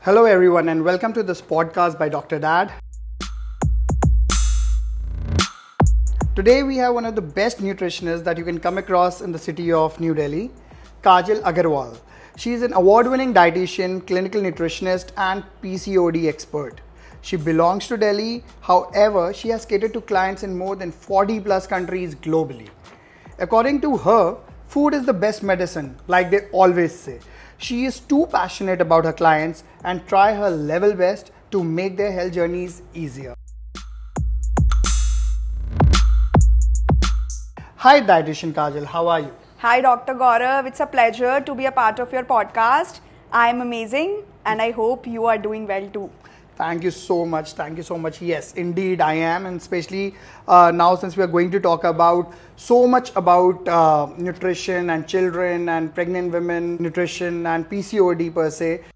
Hello, everyone, and welcome to this podcast by Dr. Dad. Today, we have one of the best nutritionists that you can come across in the city of New Delhi, Kajal Agarwal. She is an award-winning dietitian, clinical nutritionist, and PCOD expert. She belongs to Delhi. However, she has catered to clients in more than 40 plus countries globally. According to her, food is the best medicine, like they always say. She is too passionate about her clients and try her level best to make their health journeys easier. Hi dietitian Kajal, how are you? Hi Dr. Gaurav, it's a pleasure to be a part of your podcast. I am amazing and I hope you are doing well too. Thank you so much. Thank you so much. Yes, indeed I am, and especially now since we are going to talk about so much about nutrition and children and pregnant women, nutrition and PCOD per se.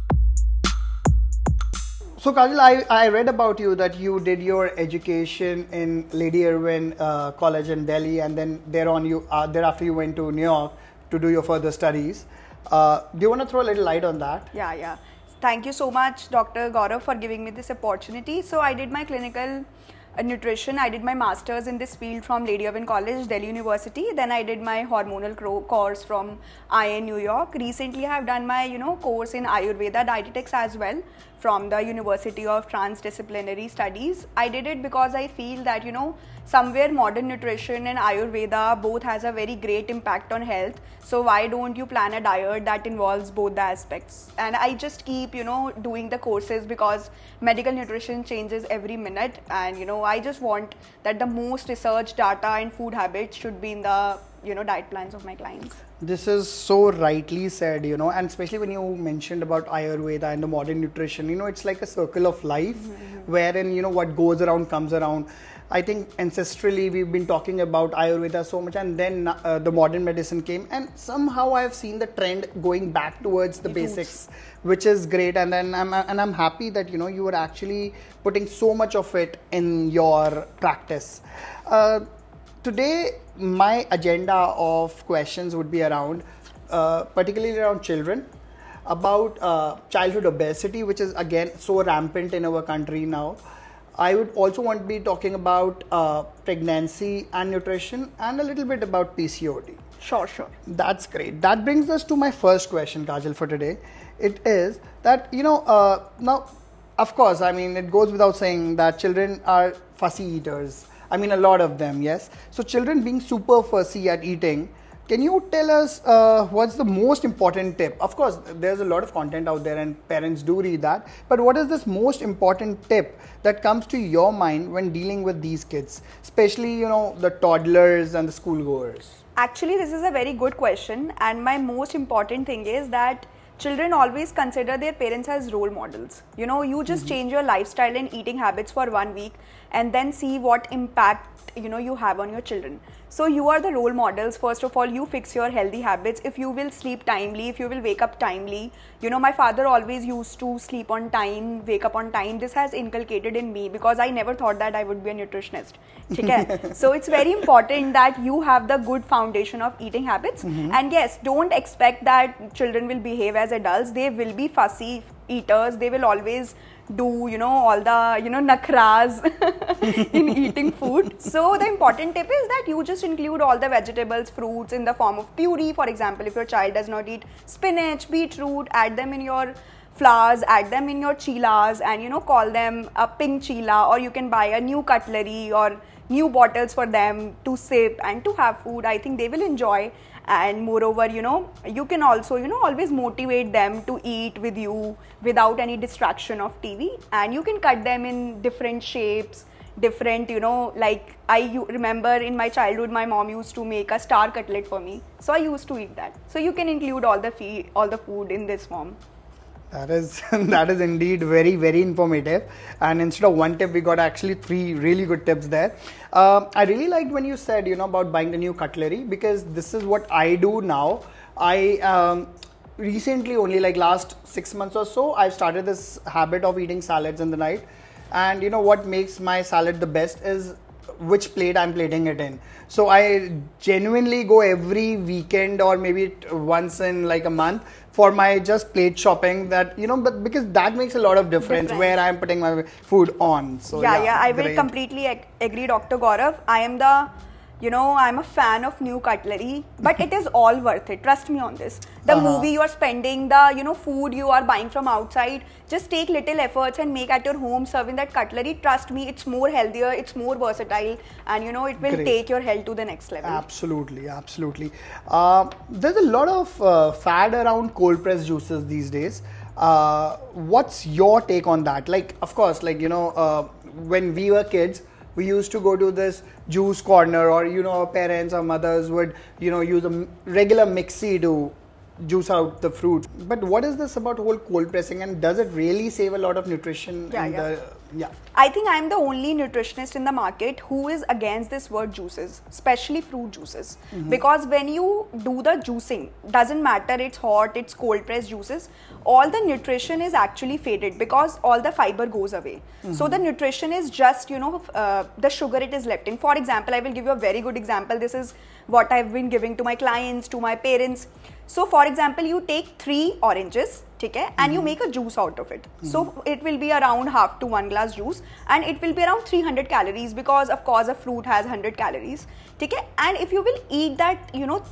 So Kajal, I read about you that you did your education in Lady Irwin College in Delhi, and then thereafter you went to New York to do your further studies. Do you want to throw a little light on that? Yeah. Thank you so much, Dr. Gaurav, for giving me this opportunity. So I did my clinical nutrition. I did my master's in this field from Lady Irwin College, Delhi University. Then I did my hormonal course from IIN New York. Recently, I have done my course in Ayurveda dietetics as well from the University of Transdisciplinary Studies. I did it because I feel that somewhere modern nutrition and Ayurveda both has a very great impact on health. So why don't you plan a diet that involves both the aspects? And I just keep doing the courses because medical nutrition changes every minute, and I just want that the most research data and food habits should be in the diet plans of my clients. This is so rightly said, and especially when you mentioned about Ayurveda and the modern nutrition, it's like a circle of life wherein, what goes around comes around. I think ancestrally we've been talking about Ayurveda so much, and then the modern medicine came, and somehow I have seen the trend going back towards the basics, which is great. And then I'm happy that you were actually putting so much of it in your practice. Today, my agenda of questions would be around, particularly around children, about childhood obesity, which is again so rampant in our country now. I would also want to be talking about pregnancy and nutrition, and a little bit about PCOD. Sure. That's great. That brings us to my first question, Kajal, for today. It is that, now, of course, it goes without saying that children are fussy eaters. A lot of them, yes. So children being super fussy at eating, can you tell us what's the most important tip? Of course, there's a lot of content out there and parents do read that. But what is this most important tip that comes to your mind when dealing with these kids? Especially, the toddlers and the schoolgoers. Actually, this is a very good question. And my most important thing is that children always consider their parents as role models. You just change your lifestyle and eating habits for 1 week and then see what impact you have on your children. So you are the role models. First of all, you fix your healthy habits. If you will sleep timely, if you will wake up timely, my father always used to sleep on time, wake up on time. This has inculcated in me because I never thought that I would be a nutritionist. Okay? So it's very important that you have the good foundation of eating habits. And yes, don't expect that children will behave as adults. They will be fussy eaters. They will always do all the nakhras in eating food. So the important tip is that you just include all the vegetables, fruits in the form of puree. For example, if your child does not eat spinach, beetroot, add them in your flowers, add them in your chilas, and call them a pink chila, or you can buy a new cutlery or new bottles for them to sip and to have food. I think they will enjoy. And moreover, you can also, always motivate them to eat with you without any distraction of TV. And you can cut them in different shapes, different, like remember in my childhood, my mom used to make a star cutlet for me. So I used to eat that. So you can include all the food in this form. That is indeed very, very informative. And instead of one tip, we got actually 3 really good tips there. I really liked when you said, about buying the new cutlery, because this is what I do now. I recently, only like last 6 months or so, I've started this habit of eating salads in the night. And what makes my salad the best is which plate I'm plating it in. So I genuinely go every weekend or maybe once in like a month for my just plate shopping, that, you know, but because that makes a lot of difference where I'm putting my food on. So yeah, I will great. completely agree, Dr. Gaurav. I'm a fan of new cutlery, but it is all worth it. Trust me on this. The movie you are spending, the food you are buying from outside, just take little efforts and make at your home serving that cutlery. Trust me, it's more healthier, it's more versatile, and it will take your health to the next level. Absolutely, absolutely. There's a lot of fad around cold pressed juices these days. What's your take on that? Like, of course, like, when we were kids, we used to go to this juice corner, or our parents or mothers would use a regular mixie to juice out the fruit. But what is this about whole cold pressing, and does it really save a lot of nutrition? I think I'm the only nutritionist in the market who is against this word juices, especially fruit juices. Because when you do the juicing, doesn't matter it's hot, it's cold pressed juices, all the nutrition is actually faded because all the fiber goes away. So the nutrition is just, the sugar it is left in. For example, I will give you a very good example. This is what I've been giving to my clients, to my parents. So for example, you take 3 oranges, okay, and you make a juice out of it. So it will be around half to 1 glass juice, and it will be around 300 calories, because of course a fruit has 100 calories, okay. And if you will eat that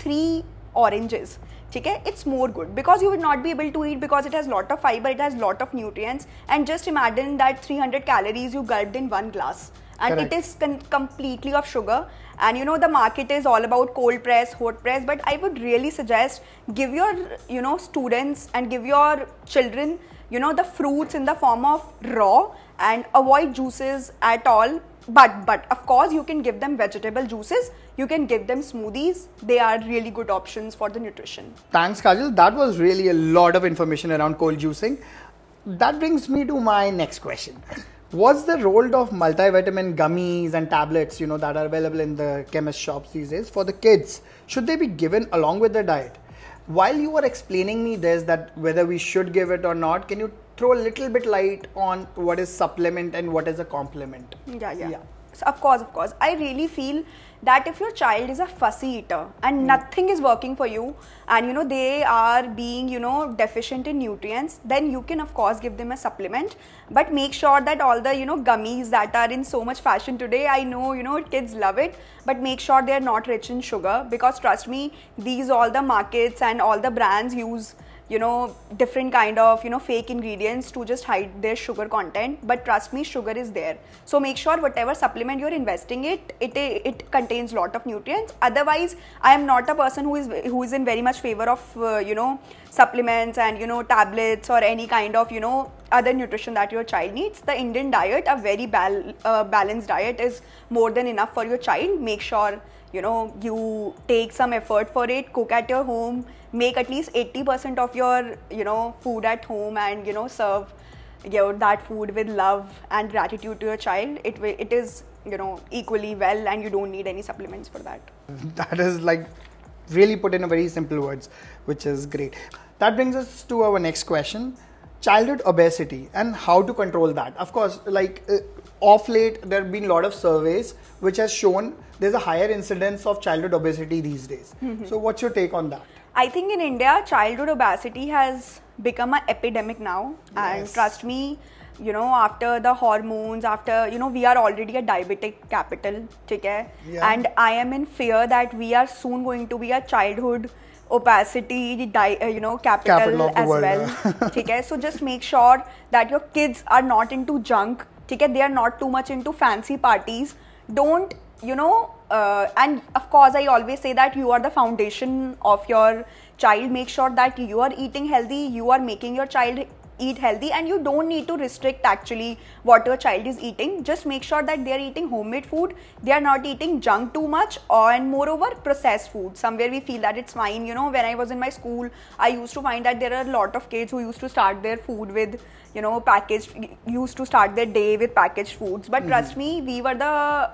3 oranges, okay, it's more good, because you will not be able to eat, because it has lot of fiber, it has lot of nutrients, and just imagine that 300 calories you gulped in 1 glass. And it is completely of sugar. And the market is all about cold press, hot press, but I would really suggest give your students and give your children the fruits in the form of raw, and avoid juices at all. But of course you can give them vegetable juices, you can give them smoothies. They are really good options for the nutrition. Thanks, Kajal. That was really a lot of information around cold juicing. That brings me to my next question. What's the role of multivitamin gummies and tablets, that are available in the chemist shops these days for the kids? Should they be given along with their diet? While you were explaining me this, that whether we should give it or not, can you throw a little bit light on what is supplement and what is a complement? Yeah. So of course. I really feel that if your child is a fussy eater and nothing is working for you, and they are being deficient in nutrients, then you can of course give them a supplement. But make sure that all the gummies that are in so much fashion today, I know kids love it, but make sure they are not rich in sugar, because trust me, these all the markets and all the brands use different kind of fake ingredients to just hide their sugar content. But trust me, sugar is there. So make sure whatever supplement you're investing it contains lot of nutrients. Otherwise, I am not a person who is in very much favor of supplements and tablets or any kind of other nutrition that your child needs. The Indian diet, a very balanced diet, is more than enough for your child. Make sure you take some effort for it, cook at your home, make at least 80% of your food at home, and serve that food with love and gratitude to your child. It is equally well, and you don't need any supplements for that. That is like really put in a very simple words, which is great. That brings us to our next question: childhood obesity and how to control that. Of course, off late there have been a lot of surveys which has shown there's a higher incidence of childhood obesity these days. So what's your take on that? I think in India, childhood obesity has become an epidemic now. Yes. And trust me, after the hormones, after, we are already a diabetic capital, okay? Yeah. And I am in fear that we are soon going to be a childhood obesity capital as well. Okay? So just make sure that your kids are not into junk, okay? They are not too much into fancy parties. Don't, and of course I always say that you are the foundation of your child. Make sure that you are eating healthy, you are making your child eat healthy, and you don't need to restrict actually what your child is eating. Just make sure that they are eating homemade food, they are not eating junk too much, and moreover processed food. Somewhere we feel that it's fine. When I was in my school, I used to find that there are a lot of kids who used to start their food with used to start their day with packaged foods. But trust me, we were the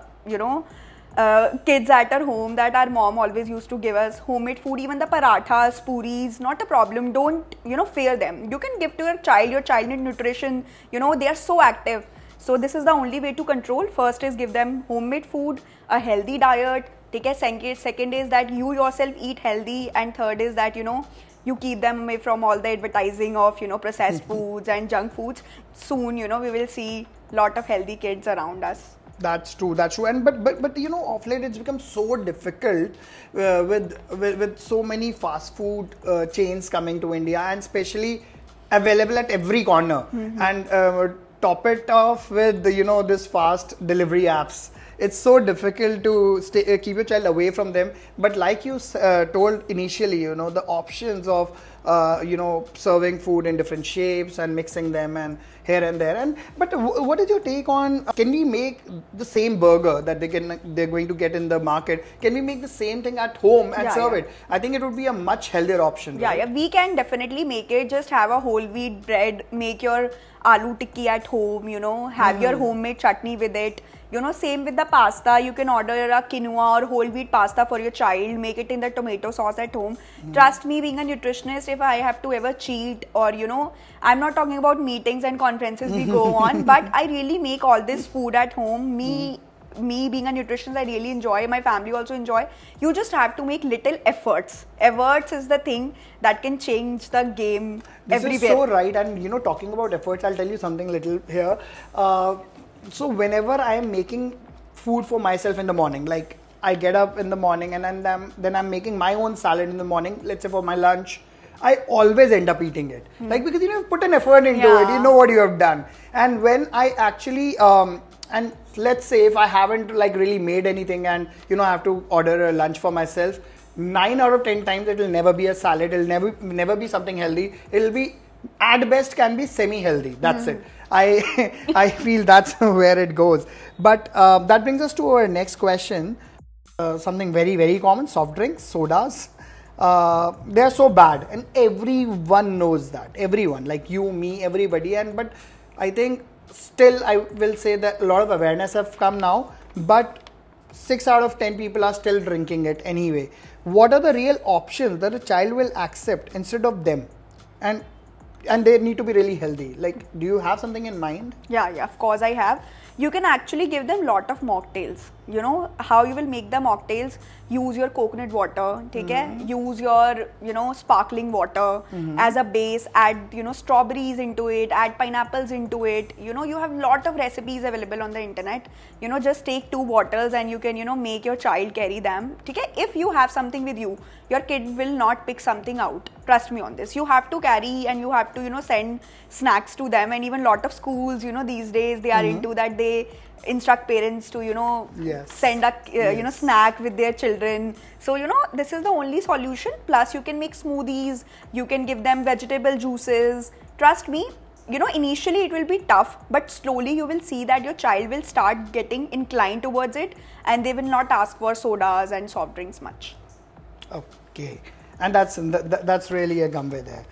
kids at our home that our mom always used to give us homemade food. Even the parathas, puris, not a problem. Don't fear them. You can give to your child need nutrition. They are so active. So this is the only way to control. First is give them homemade food, a healthy diet. Take a second is that you yourself eat healthy, and third is that you keep them away from all the advertising of processed foods and junk foods. Soon we will see lot of healthy kids around us. That's true. And but of late it's become so difficult with so many fast food chains coming to India, and especially available at every corner. And top it off with this fast delivery apps. It's so difficult to keep your child away from them. But like you told initially, the options of serving food in different shapes and mixing them and here and there. But what is your take on? Can we make the same burger that they're going to get in the market? Can we make the same thing at home and serve it? I think it would be a much healthier option. Yeah, we can definitely make it. Just have a whole wheat bread. Make your aloo tikki at home. Have your homemade chutney with it. Same with the pasta. You can order a quinoa or whole wheat pasta for your child. Make it in the tomato sauce at home. Trust me, being a nutritionist, if I have to ever cheat or, I'm not talking about meetings and conferences we go on, but I really make all this food at home. Me being a nutritionist, I really enjoy. My family also enjoy. You just have to make little efforts. Efforts is the thing that can change the game everywhere. This is so right. And, talking about efforts, I'll tell you something little here. So whenever I am making food for myself in the morning, like I get up in the morning and then I'm making my own salad in the morning, let's say for my lunch, I always end up eating it. Like, because you've put an effort into it, you know what you have done. And when I actually, and let's say if I haven't really made anything and, I have to order a lunch for myself, 9 out of 10 times it will never be a salad, it'll never be something healthy. It'll be, at best, can be semi-healthy. That's it. I feel that's where it goes. But that brings us to our next question. Something very, very common, soft drinks, sodas. They are so bad, and everyone knows that. Everyone, like you, me, everybody. But I think still I will say that a lot of awareness have come now, but 6 out of 10 people are still drinking it anyway. What are the real options that a child will accept instead of them? And they need to be really healthy. Like, do you have something in mind? Yeah, of course I have. You can actually give them lot of mocktails. How you will make the mocktails? Use your coconut water, use your sparkling water as a base. Add strawberries into it. Add pineapples into it. You have lot of recipes available on the internet. Just take 2 bottles and you can make your child carry them. If you have something with you, your kid will not pick something out. Trust me on this. You have to carry and you have to send snacks to them. And even lot of schools these days they are into that. They instruct parents to send a snack with their children. So this is the only solution. Plus you can make smoothies, you can give them vegetable juices. Trust me, initially it will be tough, but slowly you will see that your child will start getting inclined towards it, and they will not ask for sodas and soft drinks much. Okay, and that's really a gumway there.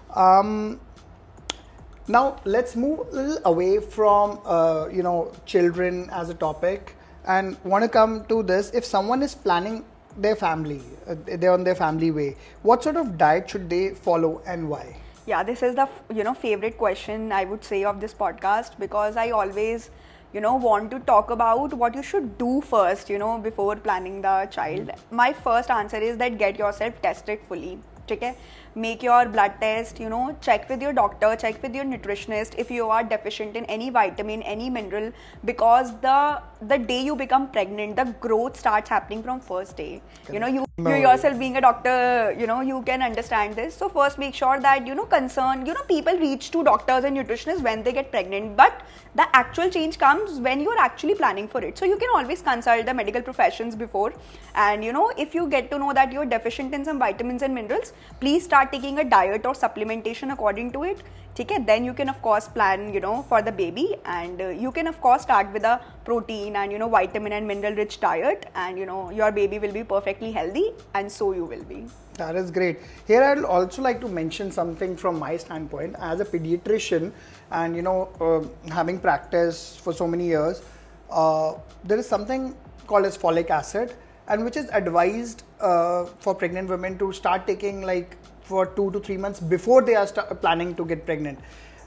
Now let's move a little away from children as a topic, and want to come to this. If someone is planning their family, they're on their family way, what sort of diet should they follow and why? Yeah, this is the favorite question I would say of this podcast, because I always want to talk about what you should do first before planning the child. My first answer is that get yourself tested fully. Okay? Make your blood test, check with your doctor, check with your nutritionist if you are deficient in any vitamin, any mineral, because the day you become pregnant, the growth starts happening from first day. You yourself being a doctor, you can understand this. So first make sure that, people reach to doctors and nutritionists when they get pregnant, but the actual change comes when you're actually planning for it. So you can always consult the medical professions before, and if you get to know that you're deficient in some vitamins and minerals, please start taking a diet or supplementation according to it. Then you can of course plan for the baby, and you can of course start with a protein and vitamin and mineral rich diet, and your baby will be perfectly healthy, and so you will be. That is great. Here I'd also like to mention something from my standpoint as a pediatrician, and having practiced for so many years, there is something called as folic acid, and which is advised for pregnant women to start taking for 2 to 3 months before they are planning to get pregnant.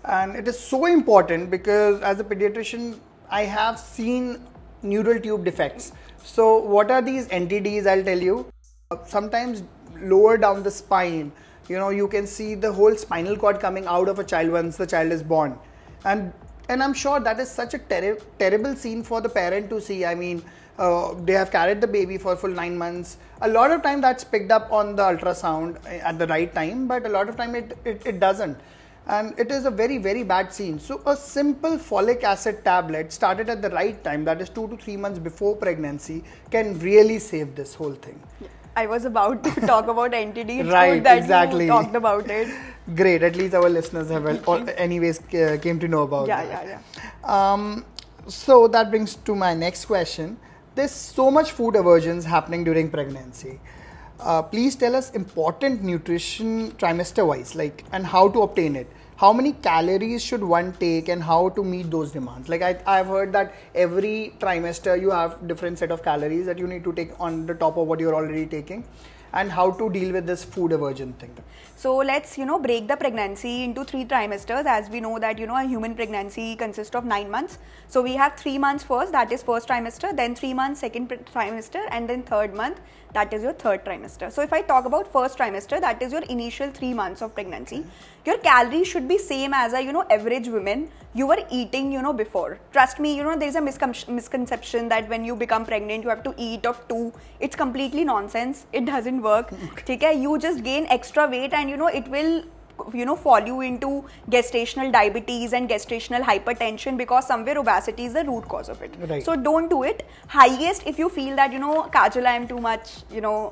And it is so important because as a pediatrician, I have seen neural tube defects. So what are these NTDs? I'll tell you. Sometimes lower down the spine, you can see the whole spinal cord coming out of a child once the child is born. And I'm sure that is such a terrible scene for the parent to see. I mean, they have carried the baby for full 9 months. A lot of time that's picked up on the ultrasound at the right time, but a lot of time it doesn't. And it is a very, very bad scene. So a simple folic acid tablet started at the right time, that is 2 to 3 months before pregnancy, can really save this whole thing. I was about to talk about NTD. It's right, good that exactly. you talked about it. Great. At least our listeners have anyways came to know about that. Yeah. So that brings to my next question. There's so much food aversions happening during pregnancy. Please tell us important nutrition trimester wise, and how to obtain it. How many calories should one take and how to meet those demands? I've heard that every trimester you have different set of calories that you need to take on the top of what you're already taking, and how to deal with this food aversion thing. So let's, break the pregnancy into 3 trimesters, as we know that, a human pregnancy consists of 9 months. So we have 3 months first, that is first trimester, then 3 months second trimester, and then third month, that is your third trimester. So if I talk about first trimester, that is your initial 3 months of pregnancy. Your calories should be same as a, average women you were eating, before. Trust me, there is a misconception that when you become pregnant, you have to eat of 2. It's completely nonsense. It doesn't work. Okay. You just gain extra weight and, it will fall you into gestational diabetes and gestational hypertension, because somewhere obesity is the root cause of it. Right. So don't do it. Highest, if you feel that, Kajal, I am too much,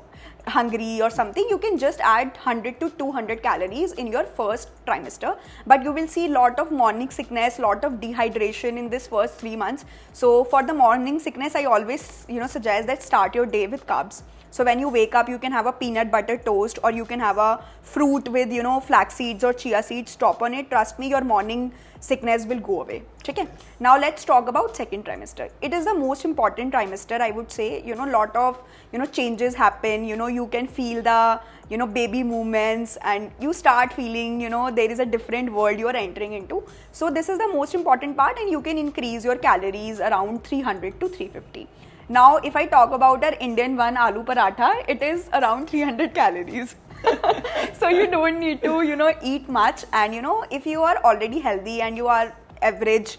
hungry or something, you can just add 100 to 200 calories in your first trimester, but you will see lot of morning sickness, lot of dehydration in this first 3 months. So for the morning sickness, I always suggest that start your day with carbs. So when you wake up, you can have a peanut butter toast, or you can have a fruit with flax seeds or chia seeds top on it. Trust me, your morning sickness will go away. Okay. Now let's talk about second trimester. It is the most important trimester, I would say. Lot of changes happen. You can feel the baby movements, and you start feeling there is a different world you are entering into. So this is the most important part, and you can increase your calories around 300 to 350. Now, if I talk about our Indian one, aloo paratha, it is around 300 calories. So you don't need to, eat much. And, if you are already healthy and you are average,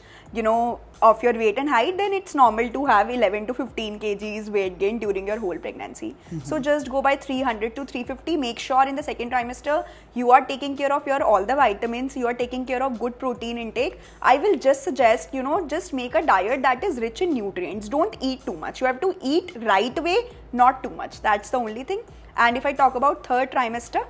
of your weight and height, then it's normal to have 11 to 15 kgs weight gain during your whole pregnancy. So just go by 300 to 350. Make sure in the second trimester, you are taking care of your all the vitamins, you are taking care of good protein intake. I will just suggest, just make a diet that is rich in nutrients. Don't eat too much. You have to eat right way, not too much. That's the only thing. And if I talk about third trimester,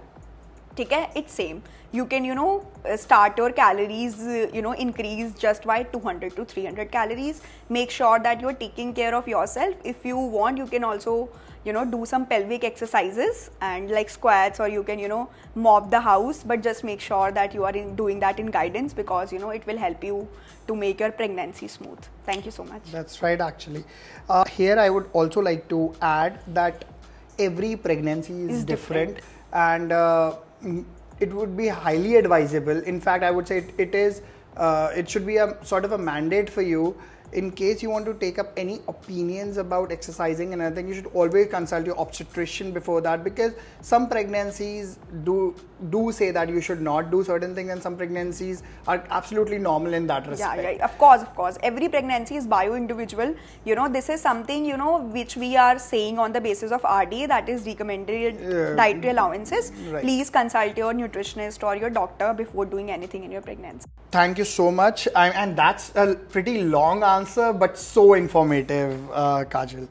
it's same. You can, start your calories, increase just by 200 to 300 calories. Make sure that you're taking care of yourself. If you want, you can also, do some pelvic exercises and like squats, or you can, mop the house, but just make sure that you are doing that in guidance, because, it will help you to make your pregnancy smooth. Thank you so much. That's right, actually. Here I would also like to add that every pregnancy is different. And it would be highly advisable. In fact, I would say it should be a sort of a mandate for you. In case you want to take up any opinions about exercising and anything, you should always consult your obstetrician before that, because some pregnancies do say that you should not do certain things, and some pregnancies are absolutely normal in that respect. Yeah, of course. Every pregnancy is bio-individual. This is something, which we are saying on the basis of RDA, that is recommended dietary allowances. Right. Please consult your nutritionist or your doctor before doing anything in your pregnancy. Thank you so much. And that's a pretty long answer, but so informative, Kajal.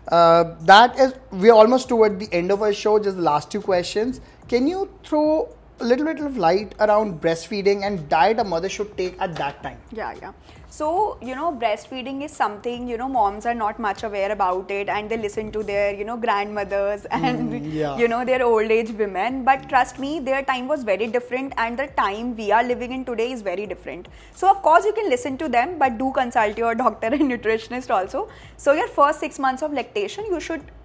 We're almost toward the end of our show, just the last 2 questions. Can you throw a little bit of light around breastfeeding and diet a mother should take at that time? Yeah. So, breastfeeding is something, moms are not much aware about it, and they listen to their, grandmothers and, their old age women. But trust me, their time was very different, and the time we are living in today is very different. So, of course, you can listen to them, but do consult your doctor and nutritionist also. So, your first 6 months of lactation, you should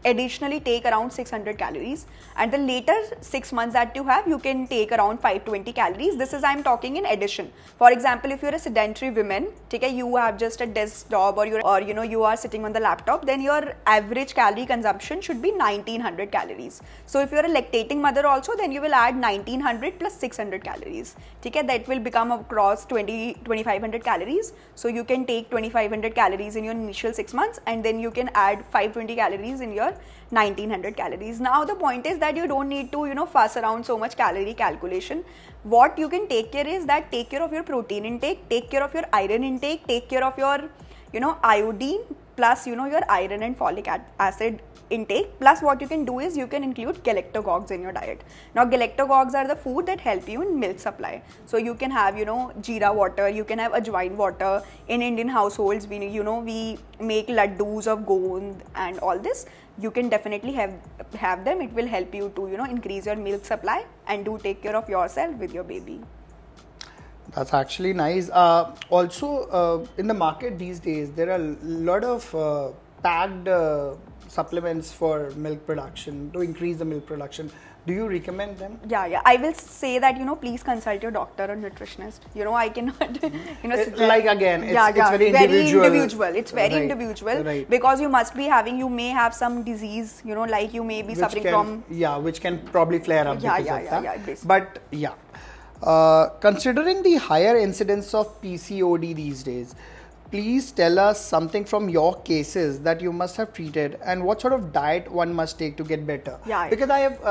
additionally take around 600 calories, and the later 6 months that you have, you can take around 520 calories. This is, I'm talking in addition. For example, if you're a sedentary woman, okay, you have just a desk job, or you are sitting on the laptop, then your average calorie consumption should be 1900 calories. So if you're a lactating mother also, then you will add 1900 plus 600 calories. Okay, that will become across 2500 calories. So you can take 2500 calories in your initial 6 months, and then you can add 520 calories in your 1900 calories. Now the point is that you don't need to fuss around so much calorie calculation. What you can take care is that take care of your protein intake, take care of your iron intake, take care of your iodine, plus your iron and folic acid intake. Plus what you can do is you can include galactagogues in your diet. Now galactagogues are the food that help you in milk supply. So you can have jeera water, you can have ajwain water. In Indian households we make laddus of gond and all this. You can definitely have them. It will help you to increase your milk supply and do take care of yourself with your baby. That's actually nice. Also, in the market these days, there are a lot of packed supplements for milk production, to increase the milk production. Do you recommend them? Yeah. I will say that, please consult your doctor or nutritionist. I cannot, like again, it's very individual. It's very individual. Right. Because you may have some disease, like you may be suffering from. Yeah, which can probably flare up because of that. Basically. But yeah. Considering the higher incidence of PCOD these days, please tell us something from your cases that you must have treated, and what sort of diet one must take to get better. Yeah. Because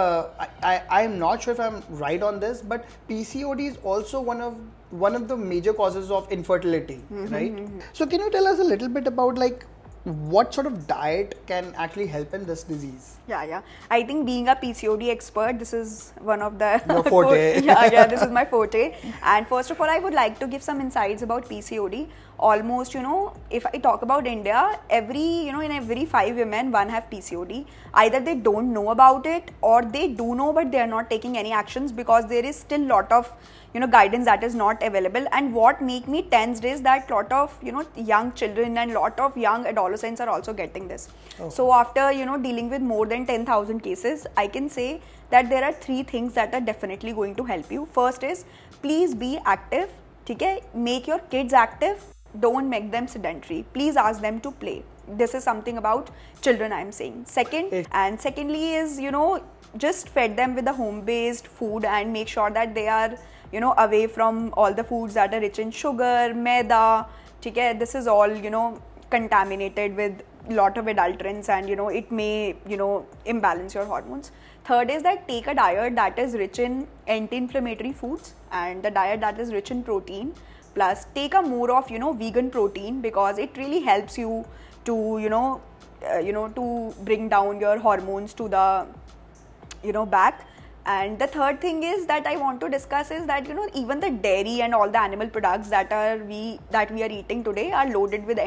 I am not sure if I'm right on this, but PCOD is also one of the major causes of infertility, right? So can you tell us a little bit about what sort of diet can actually help in this disease? Yeah. I think being a PCOD expert, this is one of the... Your forte. This is my forte. And first of all, I would like to give some insights about PCOD. Almost, if I talk about India, in every 5 women, 1 have PCOD. Either they don't know about it, or they do know but they are not taking any actions because there is still lot of guidance that is not available. And what make me tensed is that lot of young children and lot of young adolescents are also getting this. So after dealing with more than 10,000 cases, I can say that there are 3 things that are definitely going to help you. First is, please be active. Okay? Make your kids active. Don't make them sedentary. Please ask them to play. This is something about children I am saying. Secondly is just feed them with the home-based food and make sure that they are away from all the foods that are rich in sugar, maida. Okay? This is all contaminated with lot of adulterants, and it may imbalance your hormones. Third is that take a diet that is rich in anti-inflammatory foods and the diet that is rich in protein. Plus take a more of vegan protein, because it really helps you to to bring down your hormones to the back. And the third thing is that I want to discuss is that even the dairy and all the animal products that we are eating today are loaded with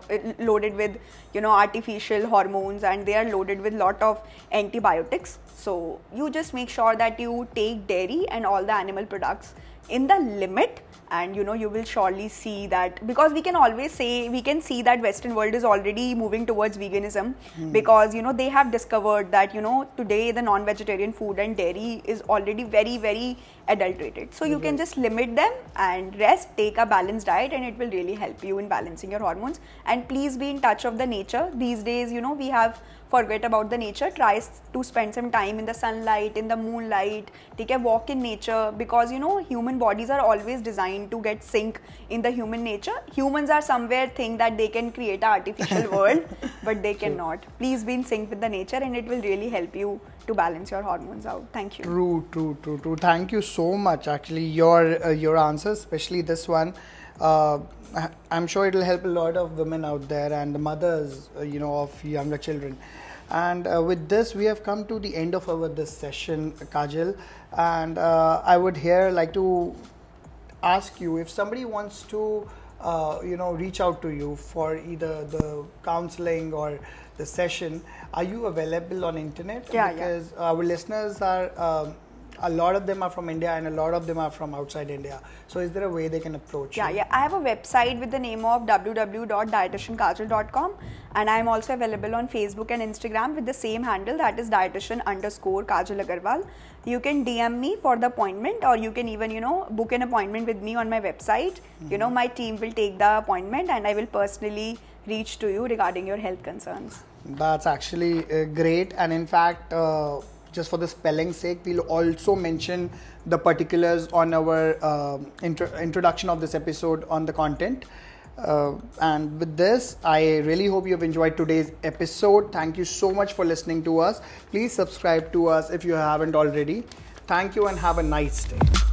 artificial hormones, and they are loaded with lot of antibiotics. So you just make sure that you take dairy and all the animal products in the limit, and you will surely see that, because we can see that Western world is already moving towards veganism, because they have discovered that today the non-vegetarian food and dairy is already very, very adulterated. So you can just limit them and rest, take a balanced diet, and it will really help you in balancing your hormones. And please be in touch of the nature. These days we have forget about the nature. Try to spend some time in the sunlight, in the moonlight, take a walk in nature, because human bodies are always designed to get sync in the human nature. Humans are somewhere think that they can create an artificial world, but they cannot. Please be in sync with the nature, and it will really help you to balance your hormones out. Thank you. True. Thank you so much. Actually, your answers, especially this one, I'm sure it will help a lot of women out there and the mothers, of younger children. And with this, we have come to the end of this session, Kajal. And I would here like to ask you, if somebody wants to, reach out to you for either the counseling or the session, are you available on internet? Yeah. Because our listeners are A lot of them are from India and a lot of them are from outside India. So is there a way they can approach you? Yeah. I have a website with the name of www.dietitiankajal.com, and I am also available on Facebook and Instagram with the same handle, that is dietitian_Kajal Agarwal. You can DM me for the appointment, or you can even, book an appointment with me on my website. My team will take the appointment and I will personally reach to you regarding your health concerns. That's actually great. And in fact, just for the spelling's sake, we'll also mention the particulars on our introduction of this episode on the content. And with this, I really hope you've enjoyed today's episode. Thank you so much for listening to us. Please subscribe to us if you haven't already. Thank you and have a nice day.